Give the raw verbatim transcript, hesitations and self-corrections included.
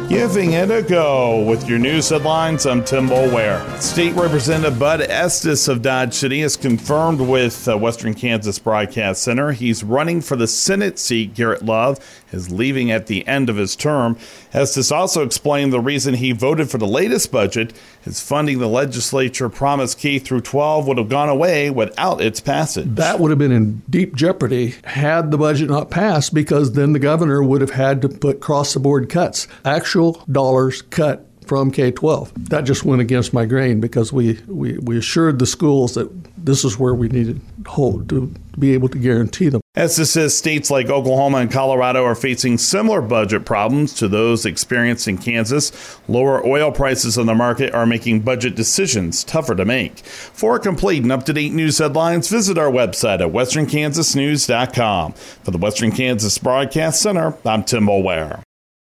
Giving it a go. With your news headlines, I'm Tim Boulware. State Representative Bud Estes of Dodge City has confirmed with uh, Western Kansas Broadcast Center he's running for the Senate seat. Garrett Love is leaving at the end of his term. Estes also explained the reason he voted for the latest budget is funding the legislature promised K through twelve would have gone away without its passage. That would have been in deep jeopardy had the budget not passed, because then the governor would have had to put cross-the-board cuts, actual dollars cut from K twelve. That just went against my grain, because we, we, we assured the schools that this is where we needed hold to be able to guarantee them. Estes says states like Oklahoma and Colorado are facing similar budget problems to those experienced in Kansas. Lower oil prices on the market are making budget decisions tougher to make. For complete and up-to-date news headlines, visit our website at western kansas news dot com. For the Western Kansas Broadcast Center, I'm Tim Boulware.